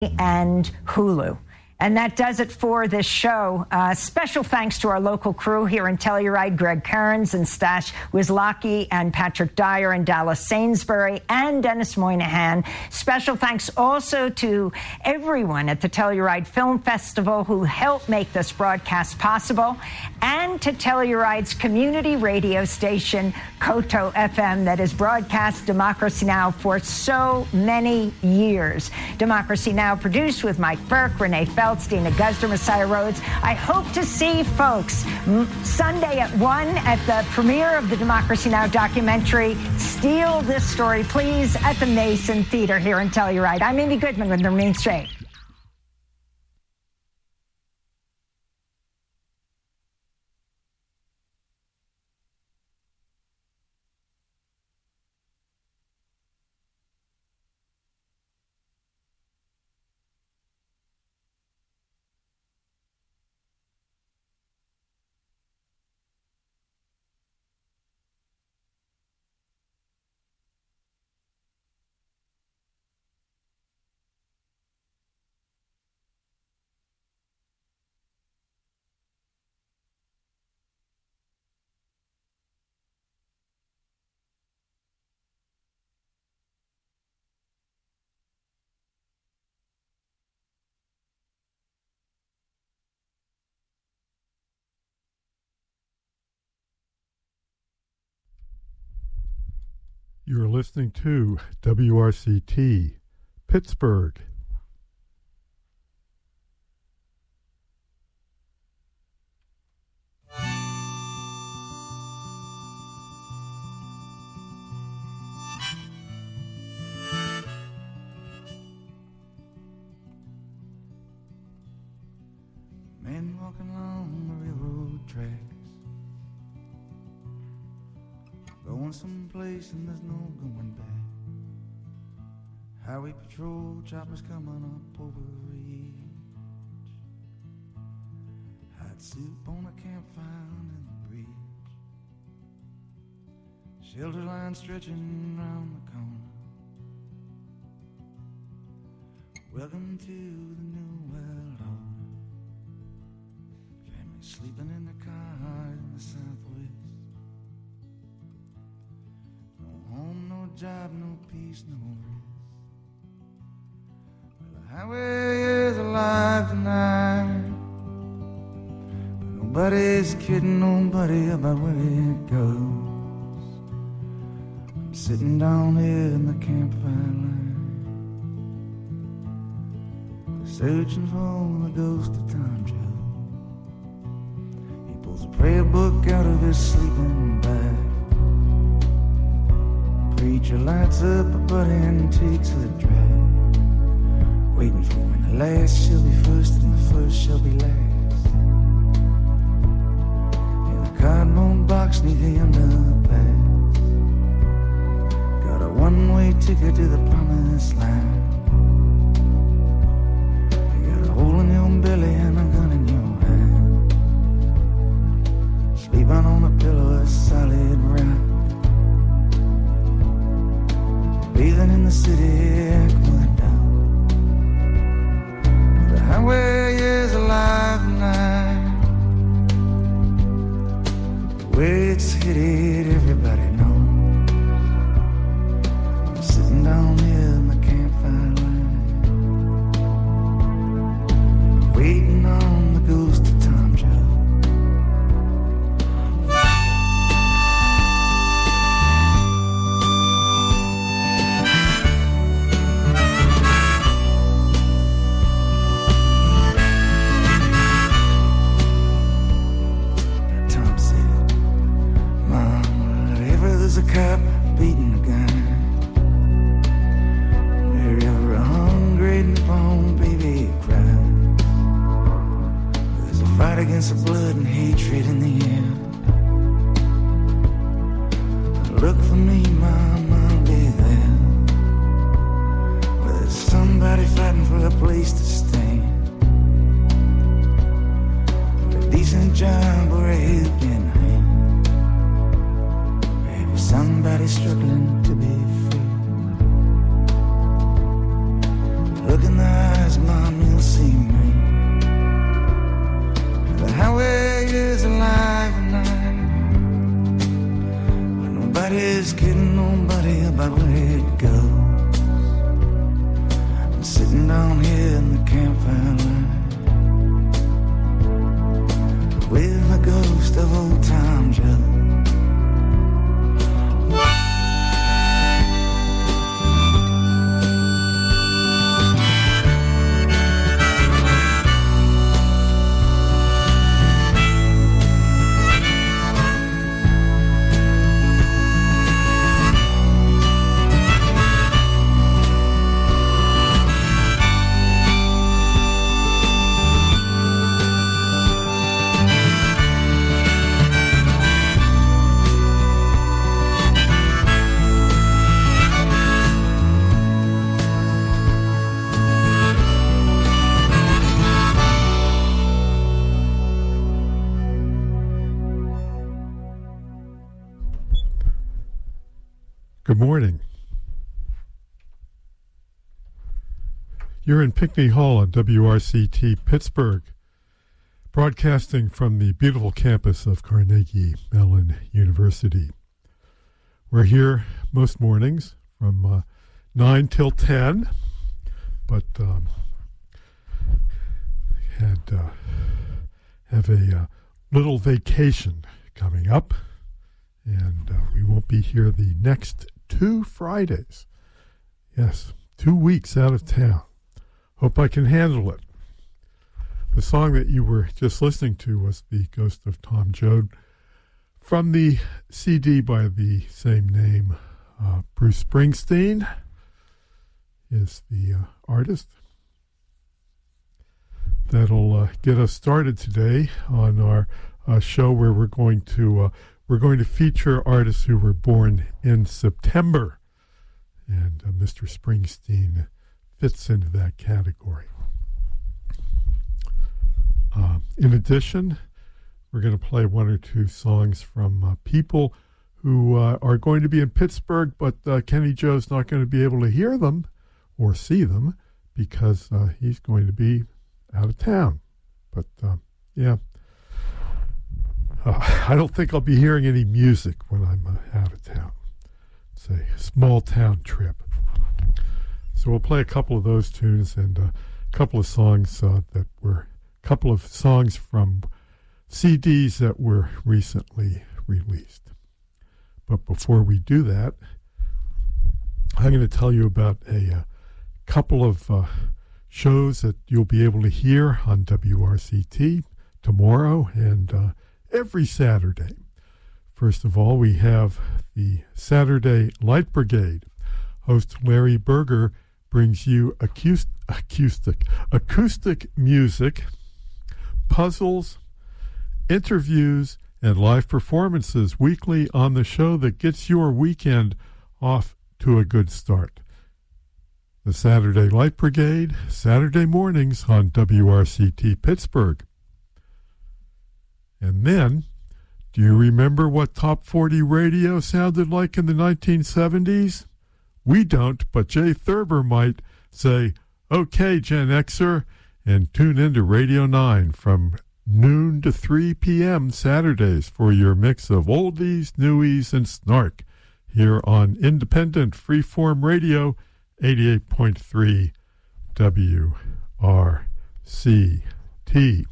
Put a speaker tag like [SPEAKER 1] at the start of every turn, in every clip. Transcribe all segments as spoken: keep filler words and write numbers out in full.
[SPEAKER 1] and Hulu. And that does it for this show. Uh, special thanks to our local crew here in Telluride, Greg Kearns and Stash Wizlocki and Patrick Dyer and Dallas Sainsbury and Dennis Moynihan. Special thanks also to everyone at the Telluride Film Festival who helped make this broadcast possible, and to Telluride's community radio station, Koto F M, that has broadcast Democracy Now! For so many years. Democracy Now! Produced with Mike Burke, Renee Feltz, Dina Guzder, Messiah Rhodes. I hope to see folks m- Sunday at one at the premiere of the Democracy Now! Documentary, Steal This Story, Please, at the Mason Theater here in Telluride. I'm Amy Goodman with The Main Straight.
[SPEAKER 2] You're listening to W R C T, Pittsburgh.
[SPEAKER 3] Men walking along the railroad tracks, going someplace and there's no going back. Highway patrol choppers coming up over the ridge. Hot soup on a campfire under the bridge. Shelter line stretching round the corner. Welcome to the new world order. Family sleeping in the car in the southwest. No home, no job, no peace, no rest. Well, the highway is alive tonight, but nobody's kidding nobody about where it goes. I'm sitting down here in the campfire line, searching for the ghost of Tom Joe. He pulls a prayer book out of his sleeping bag. Preacher lights up a buddy and takes a drag, waiting for when the last shall be first and the first shall be last. In a cardboard box neath the underpass, got a one-way ticket to the promised land. Hole in your belly and a gun in your hand, sleeping on a pillow of solid rock, bathing in the city aqueduct. The highway is alive tonight, the way it's headed everybody knows. I'm sitting down here in the campfire line, waiting on the ghost of Tom Joe. Tom said, Mom, wherever there's a cop beating a gun, wherever a hungry newborn baby cries, fight against the blood and hatred in the air. Look for me, Mom, I'll be there. Where there's somebody fighting for a place to stand, a decent job or a helping hand, maybe somebody struggling to be free. Look in the eyes, Nobody's kidding nobody about where it goes. I'm sitting down here in the campfire line with a ghost of old time Joe.
[SPEAKER 2] Good morning. You're in Pinckney Hall on W R C T Pittsburgh, broadcasting from the beautiful campus of Carnegie Mellon University. We're here most mornings from uh, nine till ten, but um, had uh, have a uh, little vacation coming up, and uh, we won't be here the next two Fridays. Yes, two weeks out of town. Hope I can handle it. The song that you were just listening to was The Ghost of Tom Joad from the C D by the same name. Uh, Bruce Springsteen is the uh, artist. That'll uh, get us started today on our uh, show where we're going to uh, We're going to feature artists who were born in September, and uh, Mister Springsteen fits into that category. Uh, in addition, we're going to play one or two songs from uh, people who uh, are going to be in Pittsburgh, but uh, Kenny Joe's not going to be able to hear them or see them because uh, he's going to be out of town. But, uh, yeah. Uh, I don't think I'll be hearing any music when I'm uh, out of town. It's a small town trip. So we'll play a couple of those tunes and uh, a couple of songs uh, that were, a couple of songs from C Ds that were recently released. But before we do that, I'm going to tell you about a uh, couple of uh, shows that you'll be able to hear on W R C T tomorrow and uh, every Saturday. First of all, we have the Saturday Light Brigade. Host Larry Berger brings you acoustic, acoustic, acoustic music, puzzles, interviews, and live performances weekly on the show that gets your weekend off to a good start. The Saturday Light Brigade, Saturday mornings on W R C T Pittsburgh. And then, do you remember what Top forty radio sounded like in the nineteen seventies? We don't, but Jay Thurber might say, okay, Gen Xer, and tune into Radio nine from noon to three p.m. Saturdays for your mix of oldies, newies, and snark here on Independent Freeform Radio, eighty-eight point three W R C T.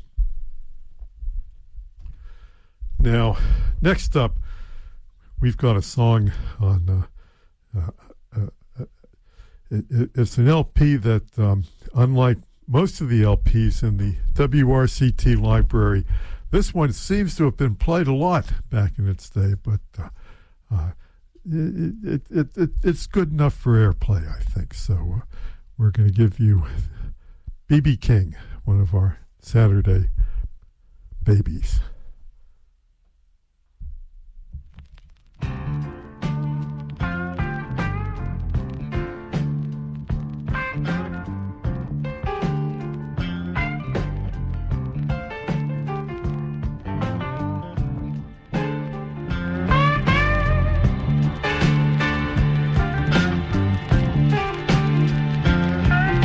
[SPEAKER 2] Now, next up, we've got a song on, uh, uh, uh, it, it, it's an L P that, um, unlike most of the L Ps in the W R C T library, this one seems to have been played a lot back in its day, but uh, uh, it, it, it, it, it's good enough for airplay, I think. So uh, we're going to give you B B King, one of our Saturday babies.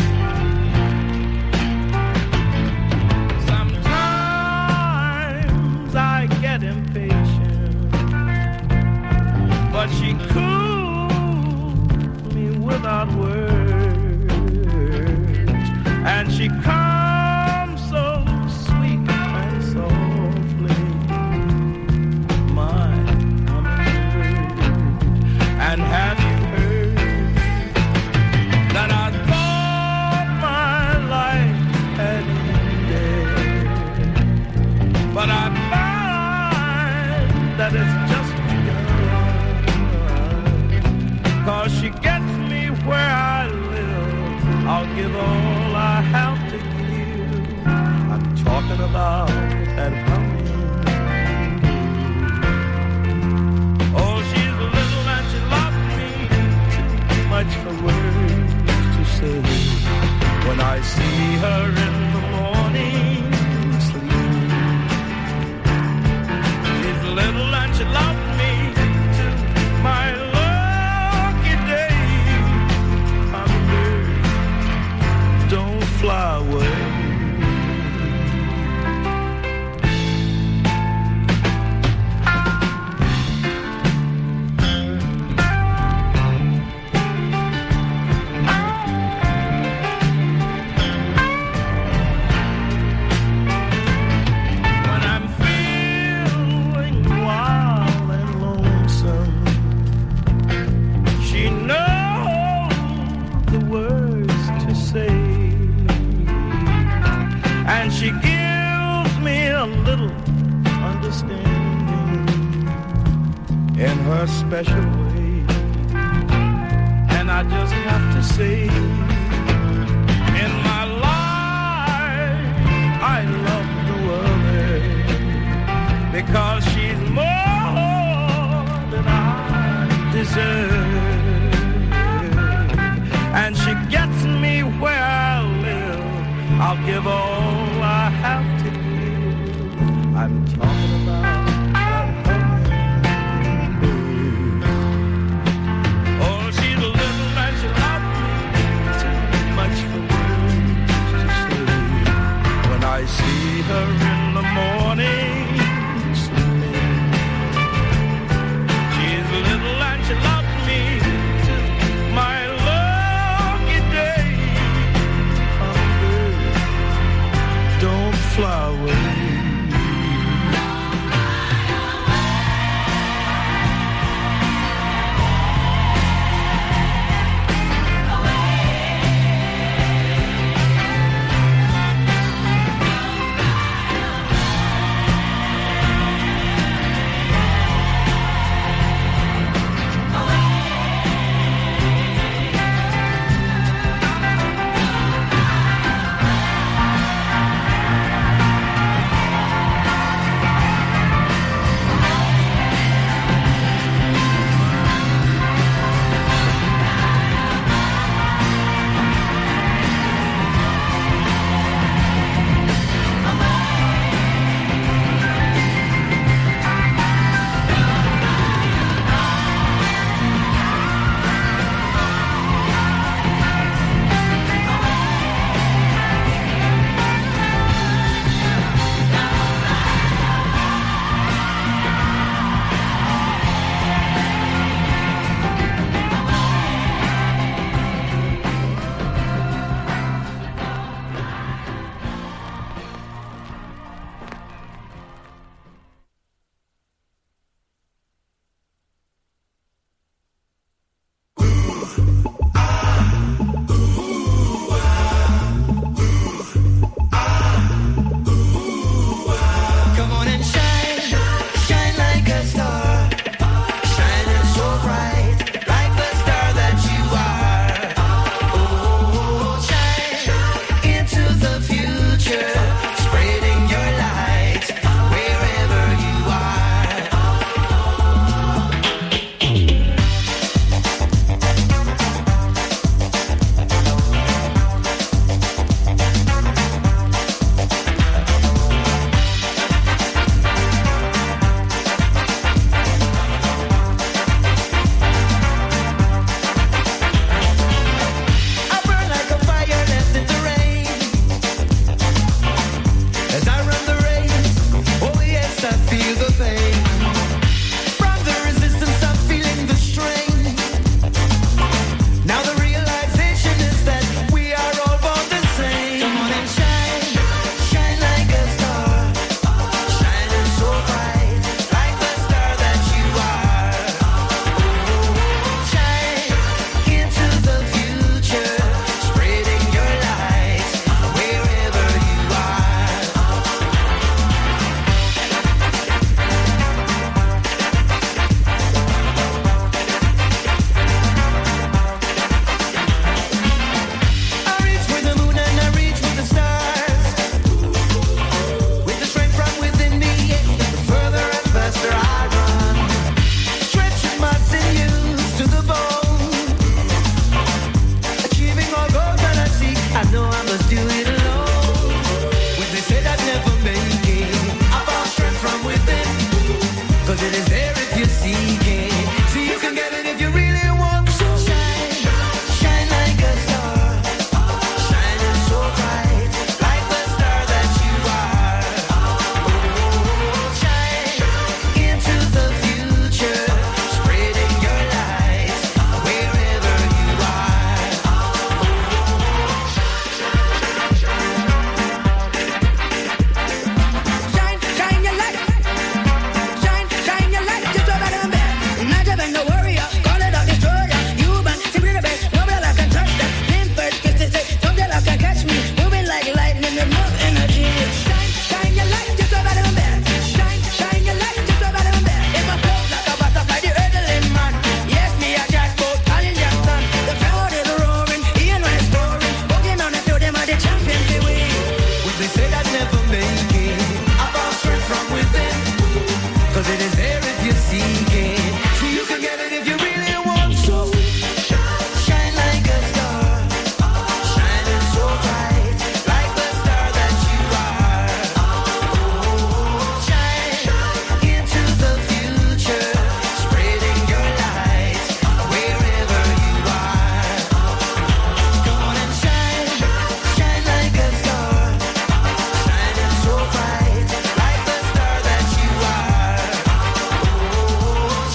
[SPEAKER 3] Sometimes she comes so sweet and softly, my hummingbird. And have you heard that I thought my life had ended, but I find that it's just begun, 'cause she gets me where I live. I'll give all I have to give. I'm talking about that hummingbird. Oh, she's little and she loves me too much for words to say. When I see her in the morning sleep, she's little and she loves me too. My lucky day, hummingbird, don't fly away. When I'm feeling wild and lonesome, she knows the words to say, and she gives me a little understanding in her special way. And I just have to say, in my life I love no other, because she's more than I deserve, and she gets me where I live. I'll give all I have to give. I'm talking about that hummingbird. Oh, she's little and she loves me too much for words to say. When I see her in the morning sleeping, she's little and she loves me too. My lucky day, hummingbird, don't fly away. but they said I'd never make it. I found strength from within, cause it is there if you seek it. So you can get it if you really want to. Shine like a star, shining so bright, like the star that you are. Shine into the future, spreading your light wherever you are. Come on and shine, shine like a star, shining so bright, like the star that you are.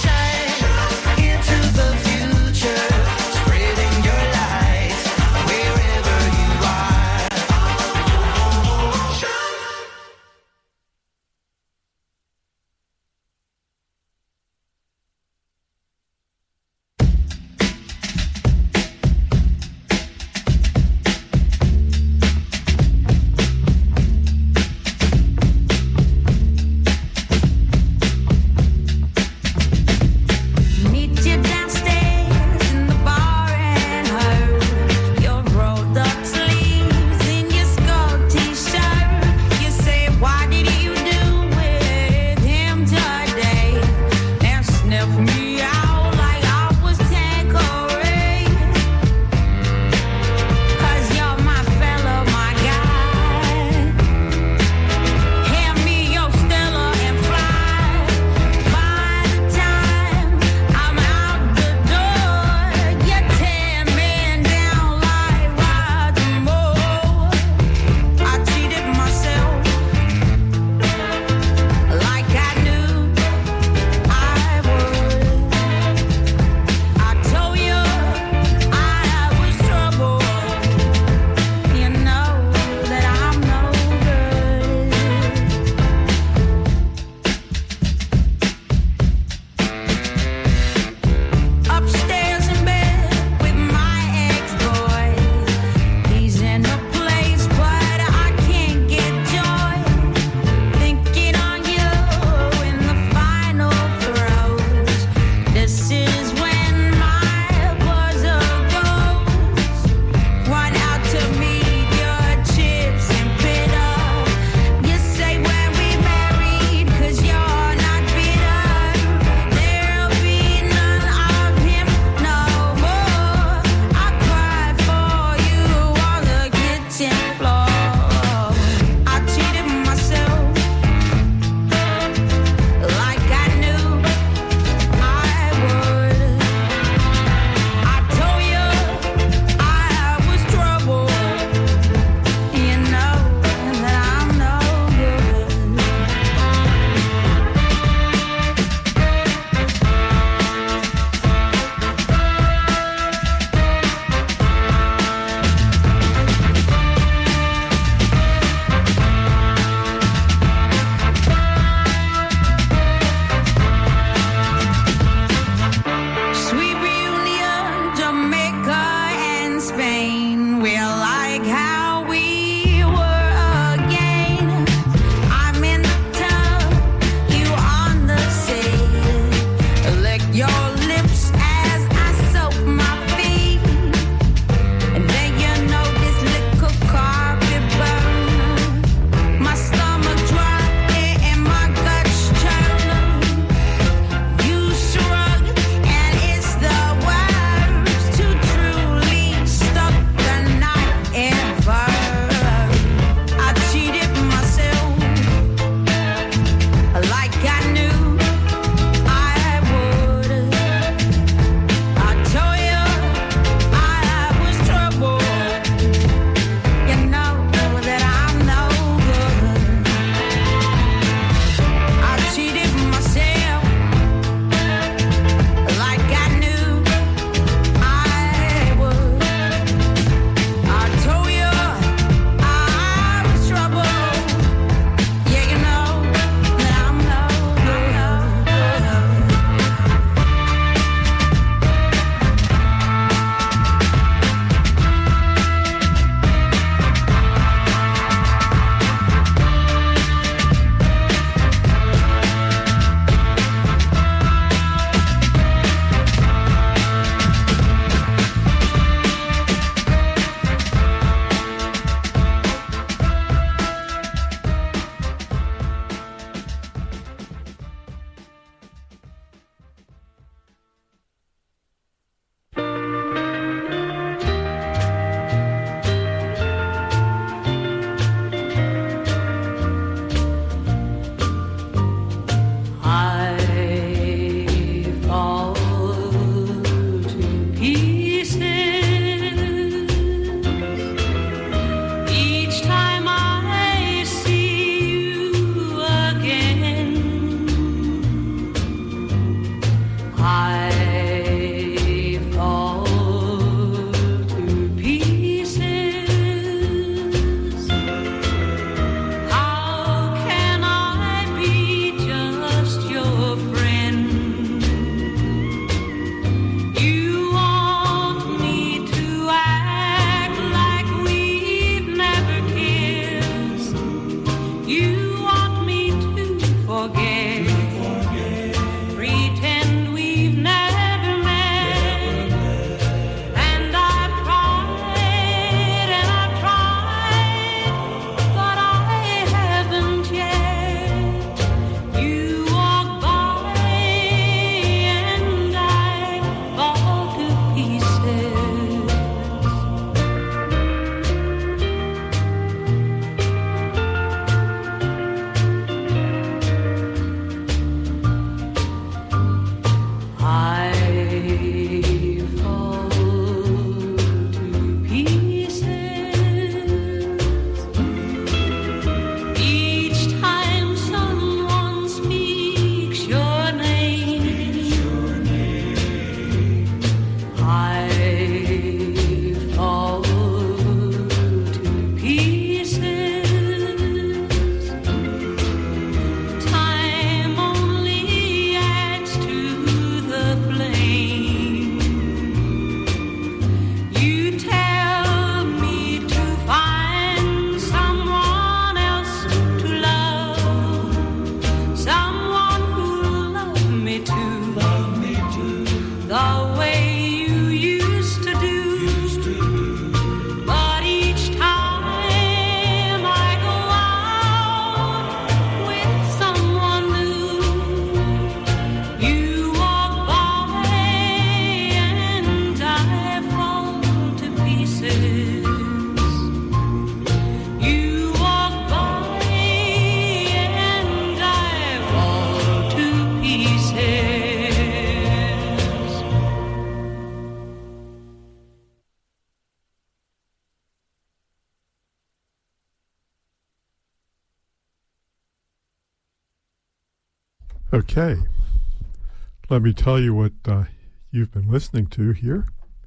[SPEAKER 2] Okay. Let me tell you what uh, you've been listening to here.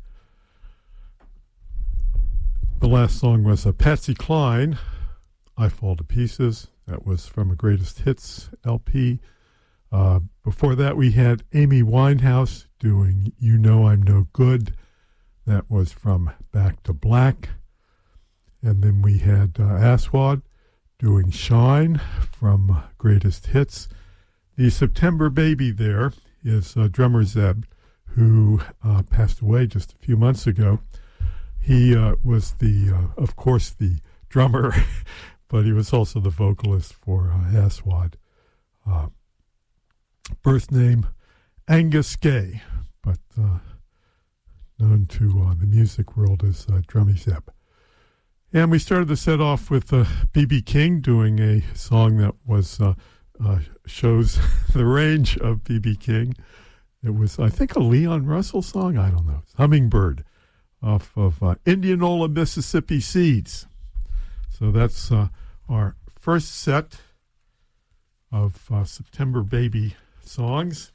[SPEAKER 2] The last song was uh, Patsy Cline, I Fall to Pieces. That was from a Greatest Hits L P. Uh, before that, we had Amy Winehouse doing You Know I'm No Good. That was from Back to Black. And then we had uh, Aswad doing Shine from Greatest Hits. The September baby there is uh, drummer Zeb, who uh, passed away just a few months ago. He uh, was the, uh, of course, the drummer, but he was also the vocalist for uh, Aswad. Uh, birth name Angus Gay, but uh, known to uh, the music world as uh, Drummy Zeb. And we started the set off with uh, B B King doing a song that was uh, uh, shows the range of B B King. It was, I think, a Leon Russell song. I don't know. Hummingbird off of uh, Indianola, Mississippi Seeds. So that's uh, our first set of uh, September Baby songs.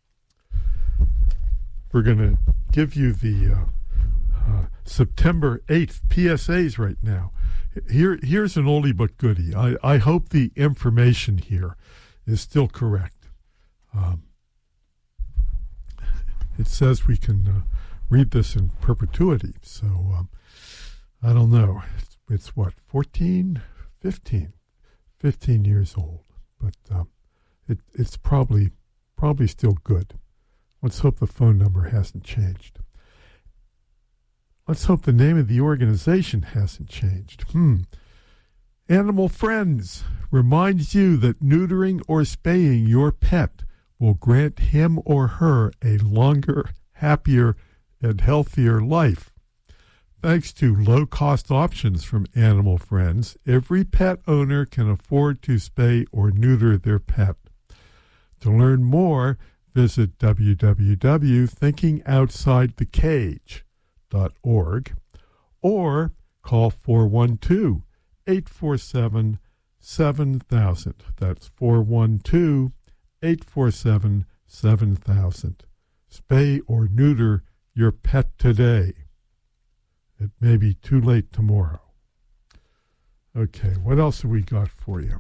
[SPEAKER 2] We're going to give you the uh, uh, September eighth P S As right now. Here, here's an oldie but goodie. I, I hope the information here is still correct. Um, it says we can uh, read this in perpetuity, so um, I don't know. It's, it's what, fourteen, fifteen, fifteen years old, but um, it, it's probably probably still good. Let's hope the phone number hasn't changed. Let's hope the name of the organization hasn't changed. Hmm. Animal Friends reminds you that neutering or spaying your pet will grant him or her a longer, happier, and healthier life. Thanks to low-cost options from Animal Friends, every pet owner can afford to spay or neuter their pet. To learn more, visit w w w dot thinking outside the cage dot org or call four one two, eight four seven, seven thousand. That's four one two, eight four seven, seven thousand. Spay or neuter your pet today. It may be too late tomorrow. Okay, what else have we got for you?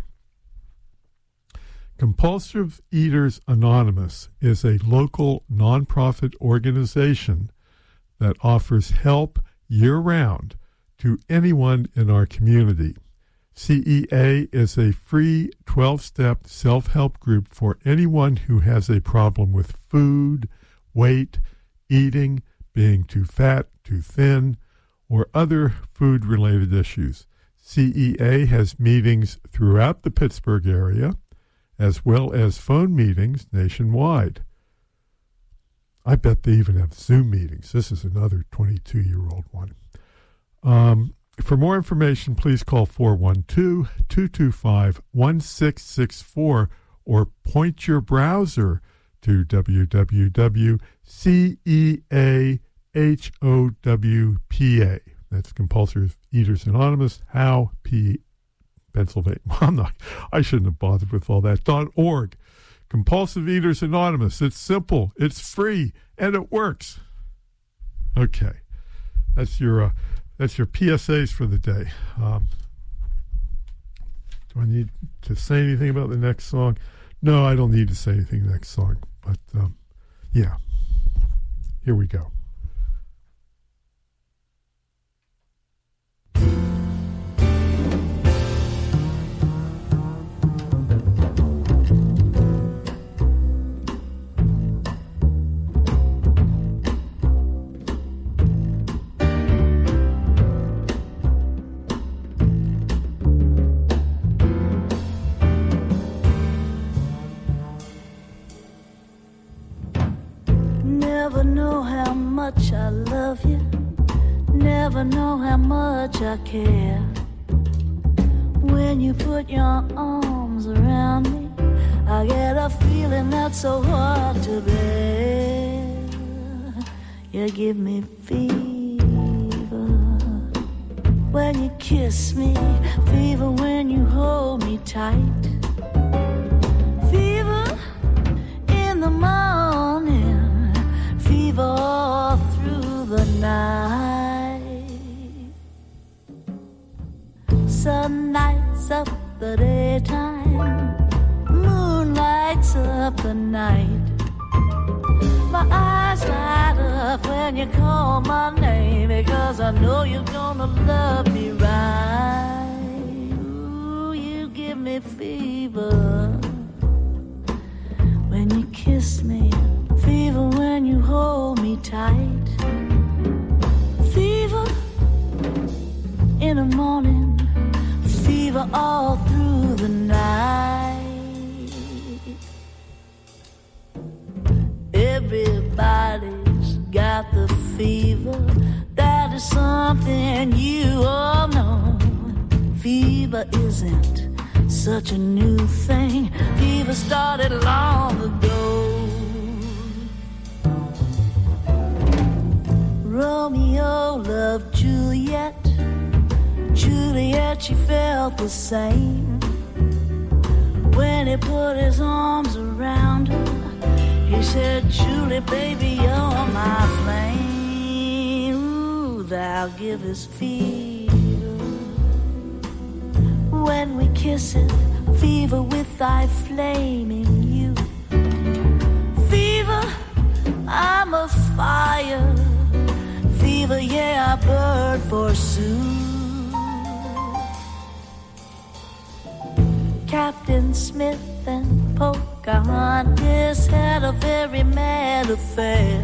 [SPEAKER 2] Compulsive Eaters Anonymous is a local nonprofit organization that offers help year-round to anyone in our community. C E A is a free twelve-step self-help group for anyone who has a problem with food, weight, eating, being too fat, too thin, or other food-related issues. C E A has meetings throughout the Pittsburgh area, as well as phone meetings nationwide. I bet they even have Zoom meetings. This is another twenty-two-year-old one. Um, for more information, please call four one two, two two five, one six six four or point your browser to w w w dot c e a h o w p a. That's Compulsive Eaters Anonymous, How, P, Pennsylvania. I'm not, I shouldn't have bothered with all that. .org. Compulsive Eaters Anonymous. It's simple, it's free, and it works. Okay, that's your uh, that's your P S As for the day. Um, do I need to say anything about the next song? No, I don't need to say anything the next song. But um, yeah, here we go.
[SPEAKER 4] Never know how much I love you. Never know how much I care. When you put your arms around me, I get a feeling that's so hard to bear. You give me fever when you kiss me, fever when you hold me tight, fever the nights up the daytime, moon lights up the night. My eyes light up when you call my name, because I know you're gonna love me right. Ooh, you give me fever when you kiss me, fever when you hold me tight, fever in the morning, fever all through the night. Everybody's got the fever, that is something you all know. Fever isn't such a new thing, fever started long ago. Romeo loved Juliet, Juliet, she felt the same. When he put his arms around her, he said, Julie, baby, you're my flame. Ooh, thou givest fever. When we kiss it, fever with thy flaming youth. Fever, I'm a fire. Fever, yeah, I burn forsooth. Captain Smith and Pocahontas had a very mad affair.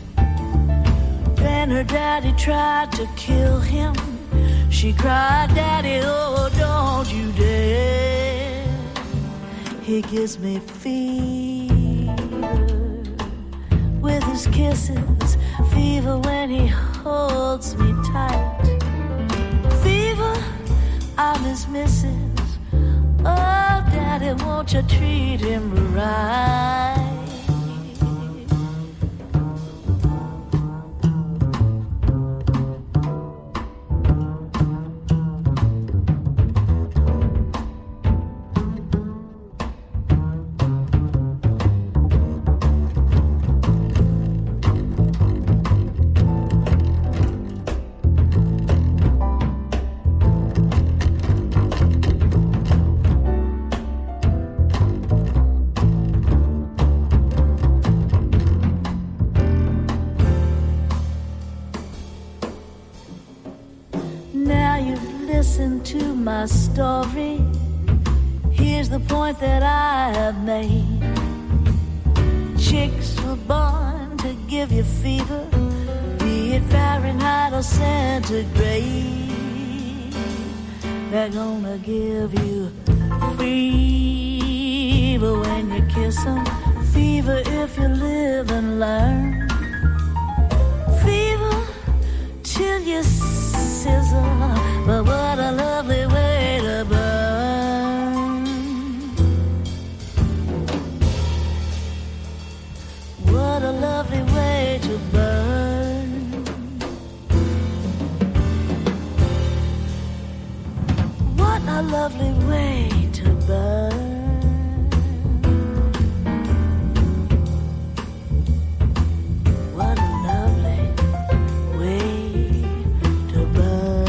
[SPEAKER 4] When her daddy tried to kill him, she cried, Daddy, oh, don't you dare. He gives me fever with his kisses, fever when he holds me tight. Fever, I'm his missus. Oh, Daddy, won't you treat him right? To my story, here's the point that I have made. Chicks were born to give you fever, be it Fahrenheit or centigrade. They're gonna give you fever when you kiss them, fever if you live and learn, fever till you sizzle. But what a lovely way to burn. What a lovely way to burn. What a lovely way to burn. What a lovely way to burn.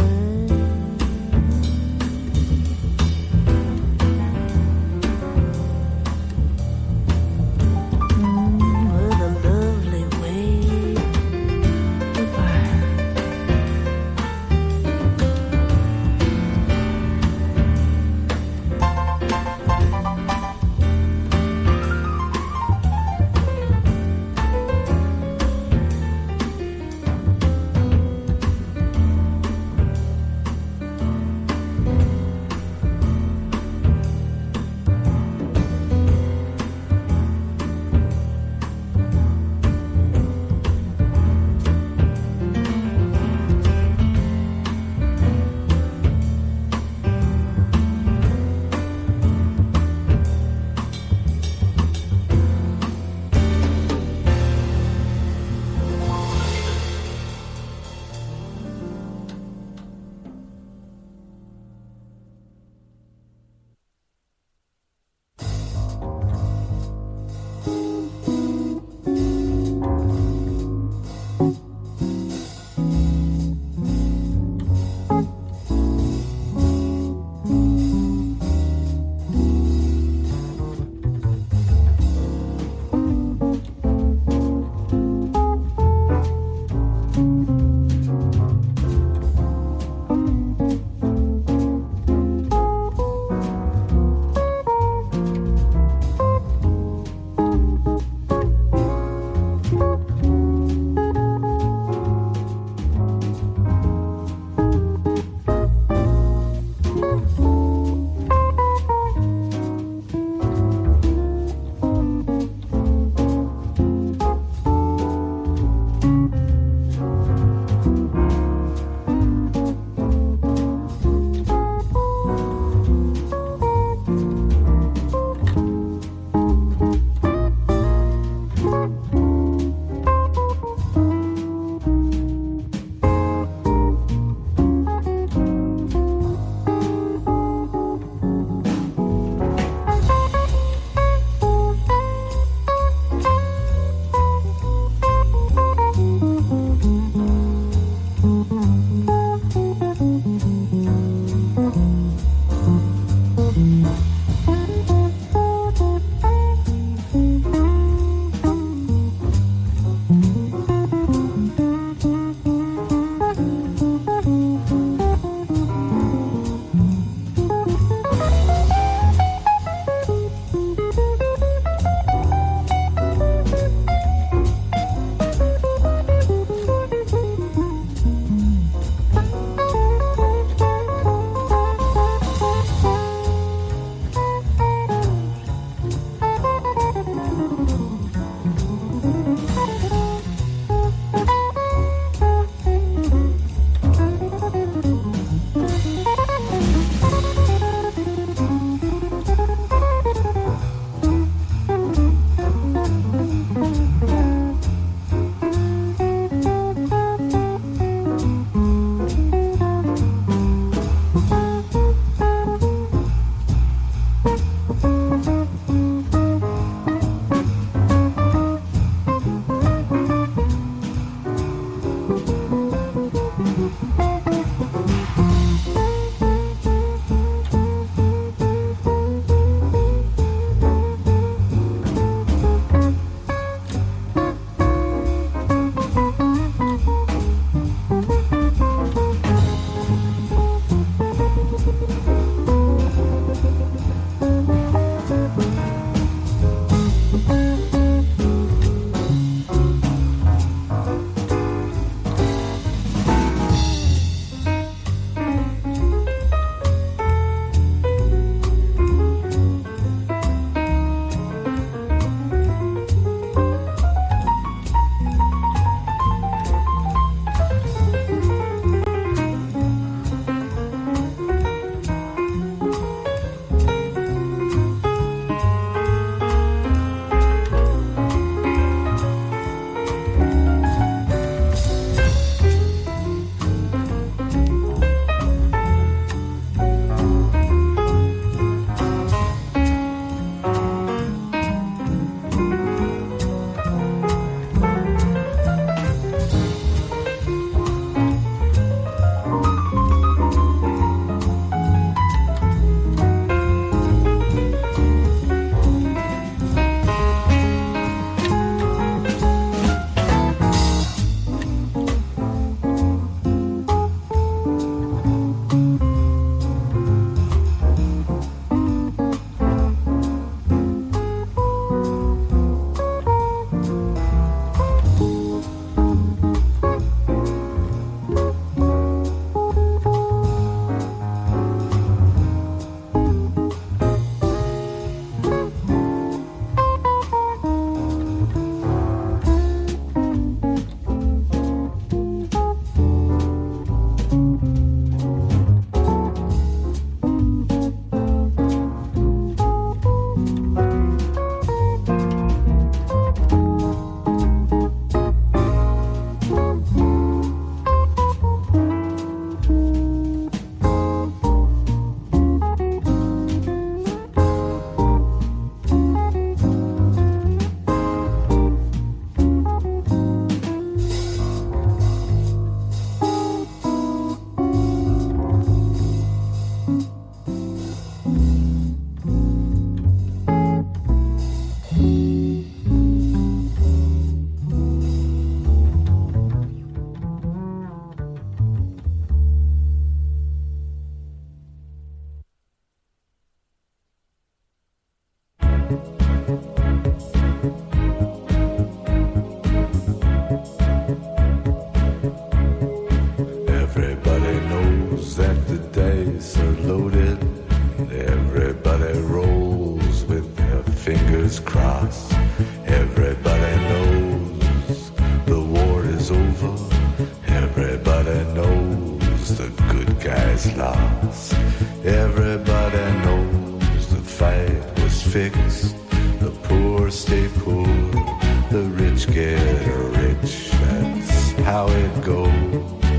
[SPEAKER 3] is crossed. Everybody knows the war is over. Everybody knows the good guys lost. Everybody knows the fight was fixed. The poor stay poor, the rich get rich. That's how it goes.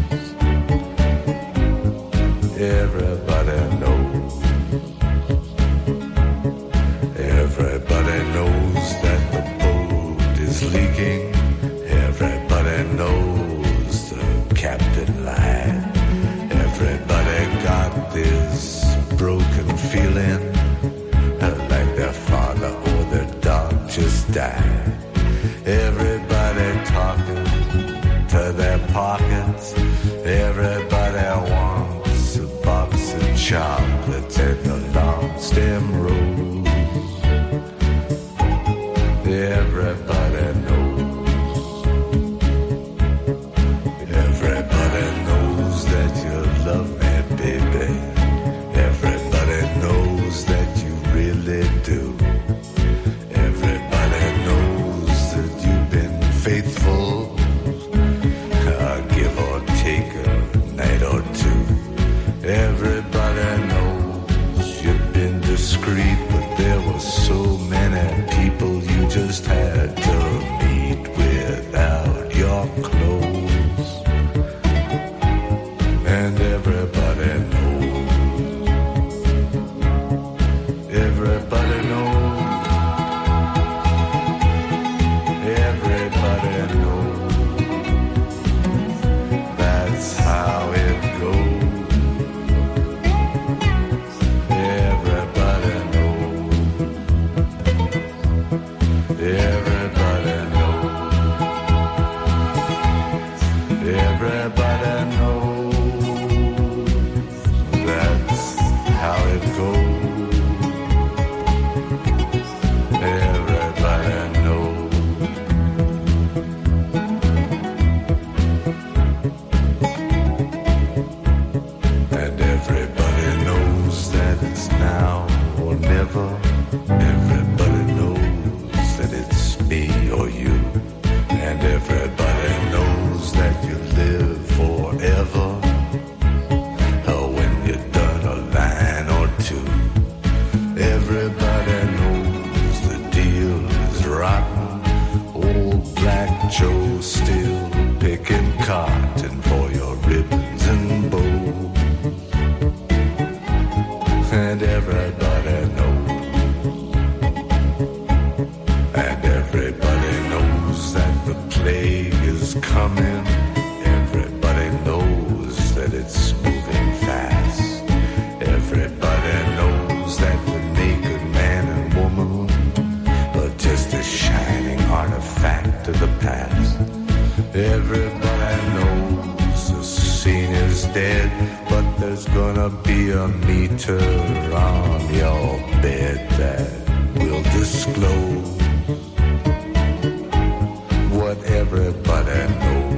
[SPEAKER 3] Everybody knows. Everybody knows that the boat is leaking. Everybody knows the captain lied. Everybody got this broken feeling, like their father or their dog just died. Everybody talking to their pockets. Everybody wants a box of chocolates and a long stem rose. Everybody knows. Everybody knows that you love me, baby. Everybody knows that you really do. Everybody knows that you've been faithful, uh, give or take a night or two. Everybody knows you've been discreet, but there were so many people you just had to meet without your clothes. And everybody knows. Everybody knows. Everybody knows. That's how it goes. Everybody knows. Everybody knows. Everybody knows. That's how it goes. Everybody knows. And everybody knows that it's now or never. Everybody knows that it's me or you. And everybody knows that you live forever. Oh, when you're done a line or two. Everybody knows the deal is rotten. Old Black Joe still picking cotton for your ribbons and bows. And everybody knows. And everybody knows that the plague is coming. Everybody knows that it's moving fast. Everybody knows that the naked man and woman are just a shining artifact of the past. Everybody knows the scene is dead, but there's gonna be a meter on your bed that will disclose what everybody knows.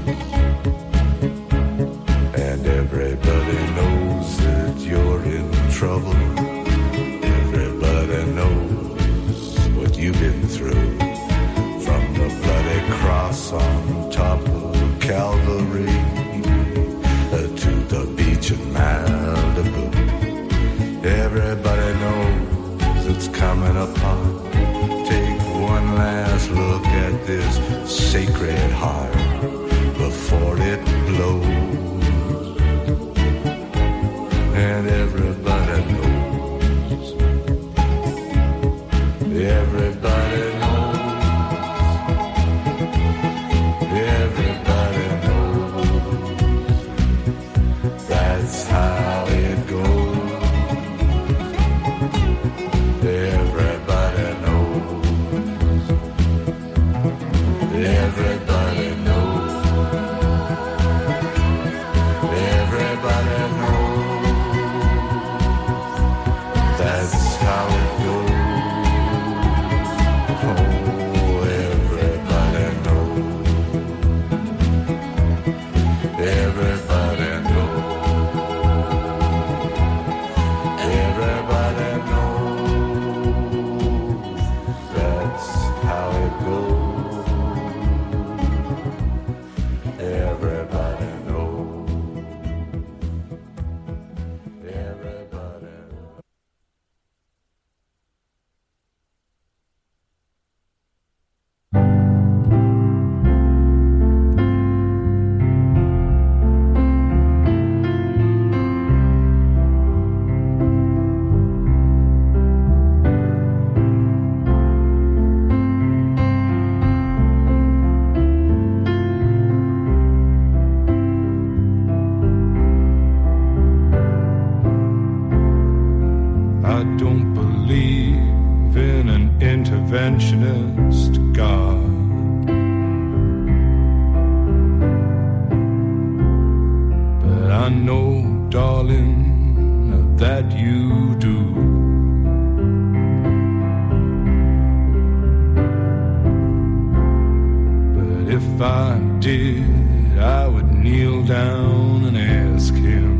[SPEAKER 3] And everybody knows that you're in trouble. Everybody knows what you've been through. From the bloody cross on top of Calvary uh, to the beach in Malibu. Everybody knows it's coming apart. Take one last look at this sacred heart before it blows. And everybody knows. Everybody knows. Everybody knows. That's how it goes. Everybody knows. Everybody knows. Everybody knows. I don't believe in an interventionist God. But I know, darling, that you do. But if I did, I would kneel down and ask him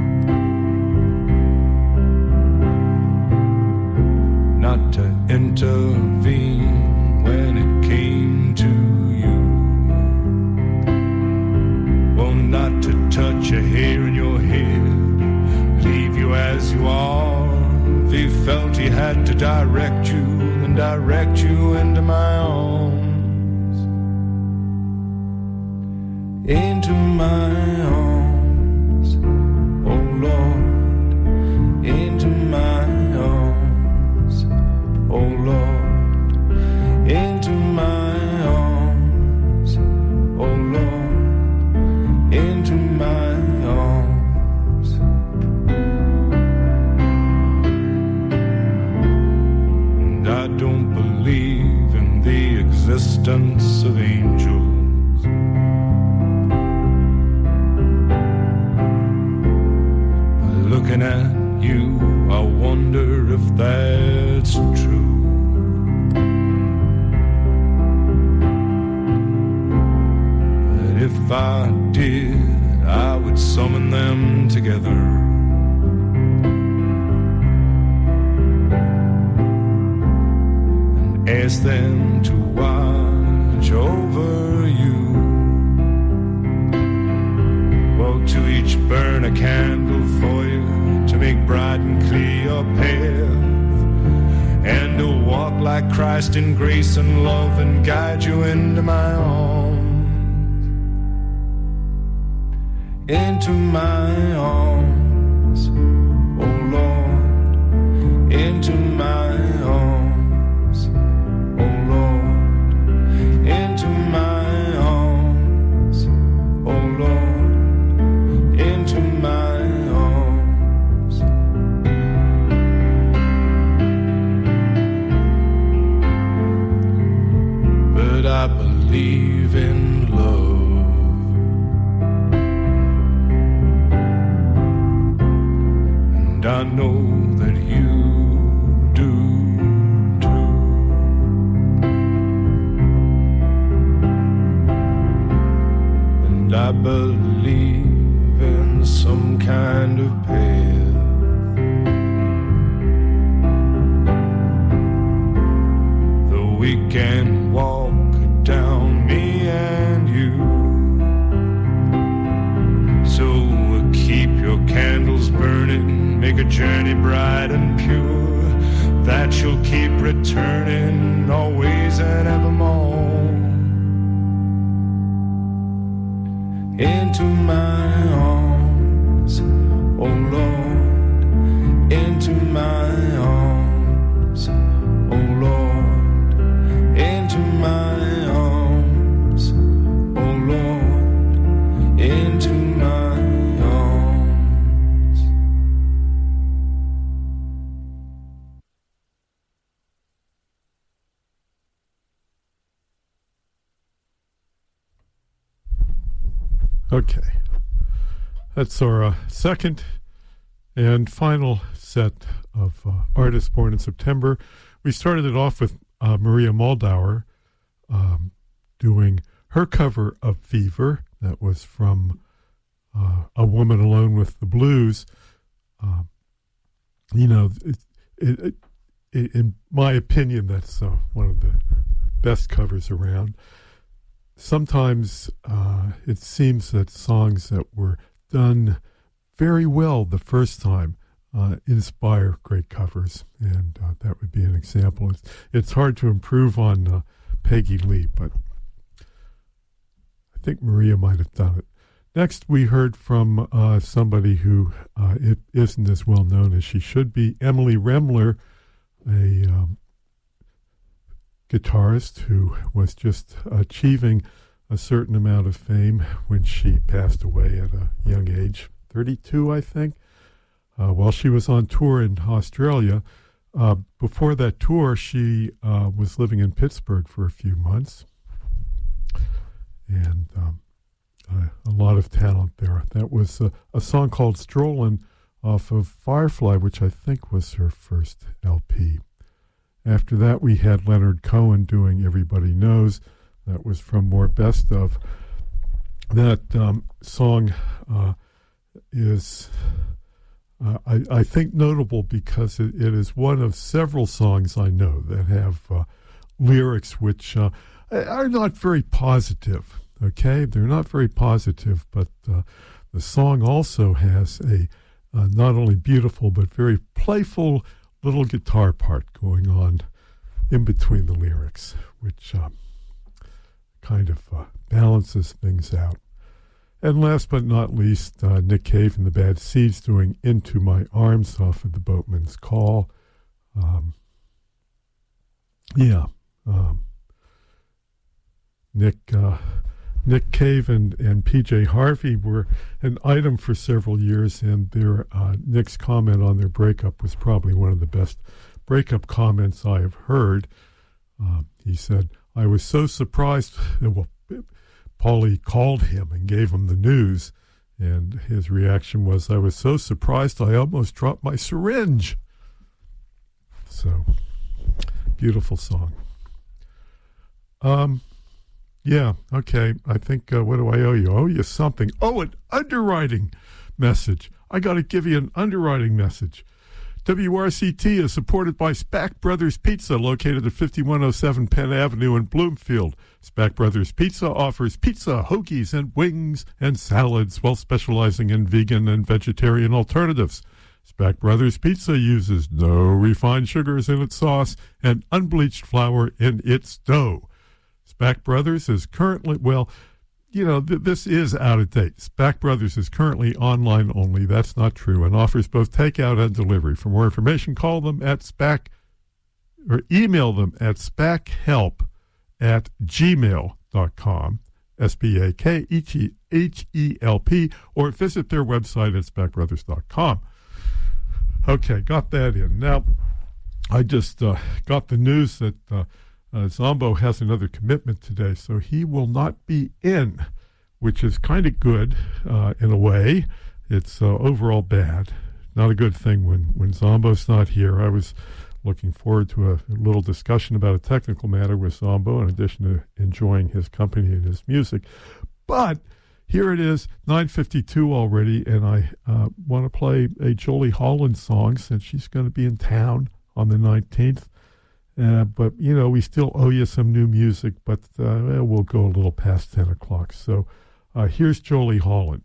[SPEAKER 3] not to intervene when it came to you. Well, not to touch a hair in your head, leave you as you are. If he felt he had to direct you, then direct you into my arms, into my arms, oh Lord, into my arms, oh Lord, into my arms, oh Lord, into my arms. And I don't believe in the existence of angels. Looking at you, I wonder if that's true. But if I did, I would summon them together and ask them to watch over you. Well, to each burn a candle for you, to make bright and clear your path, and to walk like Christ in grace and love and guide you into my arms, into my arms, oh Lord, into my arms, oh Lord, into my arms, oh Lord, into my arms. But I believe in love, and I know that you do too. And I believe in some kind of path that we can walk down, me and you. So we'll keep your candles burning, make a journey bright and pure, that you'll keep returning always and evermore. Into my arms, oh Lord, into my arms, oh Lord, into my arms, oh Lord, into my arms.
[SPEAKER 2] Okay. That's our uh, second and final set of uh, artists born in September. We started it off with uh, Maria Muldaur um, doing her cover of Fever. That was from uh, A Woman Alone with the Blues. Um, you know, it, it, it, in my opinion, that's uh, one of the best covers around. Sometimes uh, it seems that songs that were done very well the first time uh, inspire great covers, and uh, that would be an example. It's, it's hard to improve on uh, Peggy Lee, but I think Maria might have done it. Next, we heard from uh, somebody who uh, it isn't as well known as she should be, Emily Remler, a um, guitarist who was just achieving a certain amount of fame when she passed away at a young age, thirty-two, I think. uh, while she was on tour in Australia. Uh, before that tour, she uh, was living in Pittsburgh for a few months. And um, uh, a lot of talent there. That was a, a song called Strollin' off of Firefly, which I think was her first L P. After that, we had Leonard Cohen doing Everybody Knows. That was from More Best Of. That um, song uh, is, uh, I, I think, notable because it, it is one of several songs I know that have uh, lyrics which uh, are not very positive, okay? They're not very positive, but uh, the song also has a uh, not only beautiful but very playful little guitar part going on in between the lyrics, which um, kind of uh, balances things out. And last but not least, uh, Nick Cave and the Bad Seeds doing Into My Arms off of the Boatman's Call. Um, yeah. Um, Nick uh, Nick Cave and, and P J Harvey were an item for several years, and their uh, Nick's comment on their breakup was probably one of the best breakup comments I have heard. Uh, he said, I was so surprised. Well, Paulie called him and gave him the news, and his reaction was, I was so surprised I almost dropped my syringe. So, beautiful song. Um, yeah, okay, I think, uh, what do I owe you? I owe you something. Oh, an underwriting message. I got to give you an underwriting message. W R C T is supported by Spack Brothers Pizza, located at fifty-one oh seven Penn Avenue in Bloomfield. Spack Brothers Pizza offers pizza, hoagies, and wings and salads while specializing in vegan and vegetarian alternatives. Spack Brothers Pizza uses no refined sugars in its sauce and unbleached flour in its dough. Spack Brothers is currently, well, you know, th- this is out of date. Spack Brothers is currently online only. That's not true, and offers both takeout and delivery. For more information, call them at Spack, or email them at spackhelp at gmail dot com, S P A K H E L P, or visit their website at spack brothers dot com. Okay, got that in. Now, I just uh, got the news that uh, uh, Zombo has another commitment today, so he will not be in, which is kind of good uh, in a way. It's uh, overall bad. Not a good thing when, when Zombo's not here. I was looking forward to a, a little discussion about a technical matter with Zombo, in addition to enjoying his company and his music. But here it is, nine fifty-two already, and I uh, want to play a Jolie Holland song since she's going to be in town on the nineteenth. Uh, but, you know, we still owe you some new music, but uh, we'll go a little past ten o'clock. So uh, here's Jolie Holland.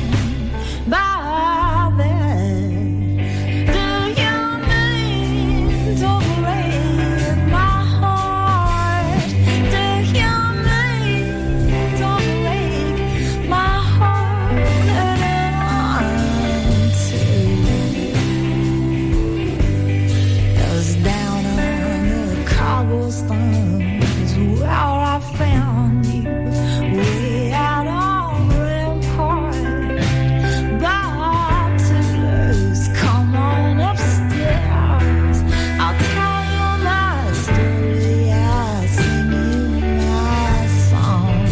[SPEAKER 4] By then, do you mean cobblestones where I found you, way out on Rampart. Bartenders, come on upstairs. I'll tell you my story. I'll sing you my song.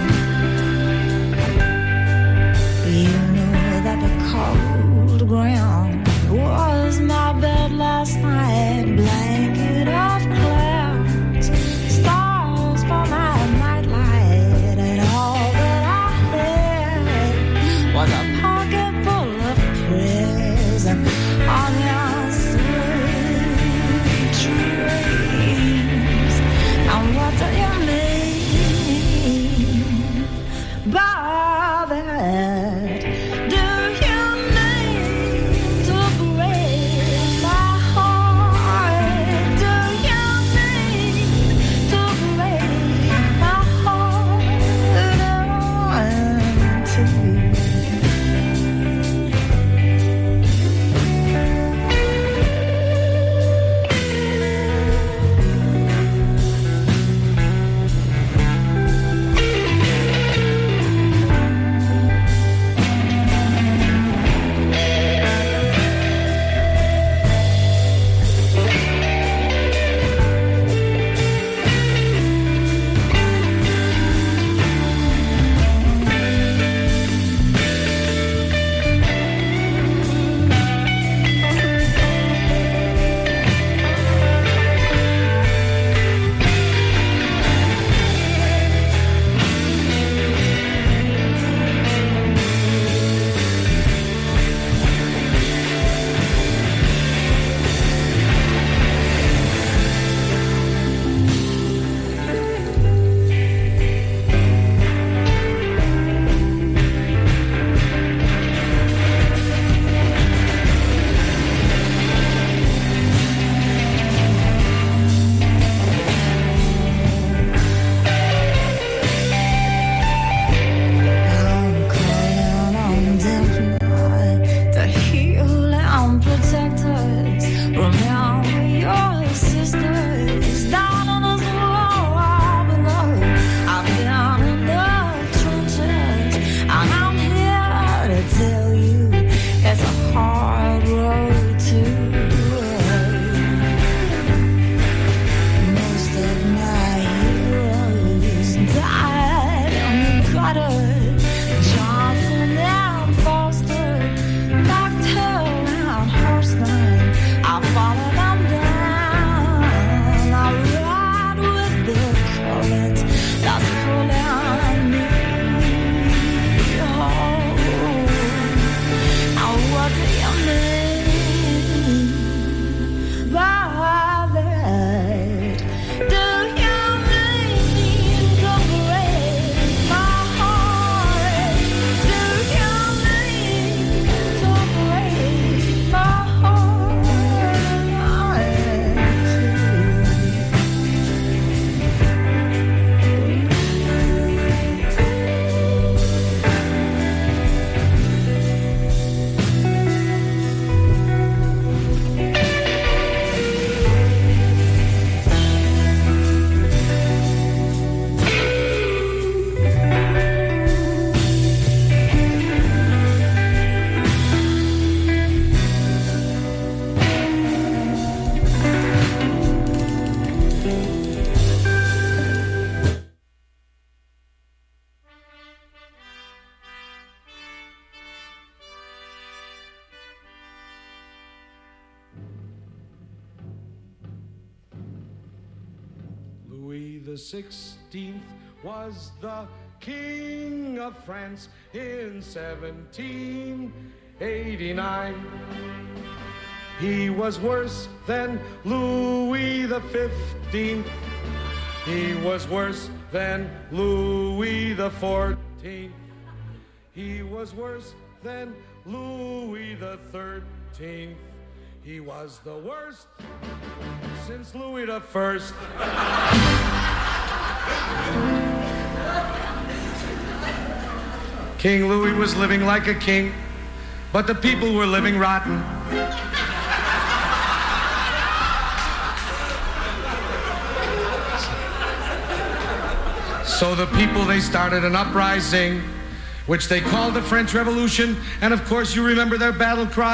[SPEAKER 4] You know that the cold ground was my bed last night, blanket of clouds, stars for my nightlight, and all that I had was a pocket full of prayers on your sweet dreams. And what do you mean by that? Do you mean to break my heart? Do you mean to break my heart to you? I'm calling on different to heal and protect us. Remember your sisters down on this wall below. I've been in the trenches, and I'm here to tell you it's a hard road to hoe. Most of my heroes died in the gutter. Johnson and Foster, Bechtel and Hurston, I follow them down. I ride with the current that's pulling me home. Now what do you mean by that? Do you mean to break my heart? Do you mean to break my heart
[SPEAKER 5] Louis the sixteenth was the King of France in seventeen eighty-nine. He was worse than Louis the fifteenth. He was worse than Louis the fourteenth. He was worse than Louis the thirteenth. He was the worst since Louis the First. King Louis was living like a king, but the people were living rotten. So the people, they started an uprising, which they called the French Revolution. And of course, you remember their battle cry.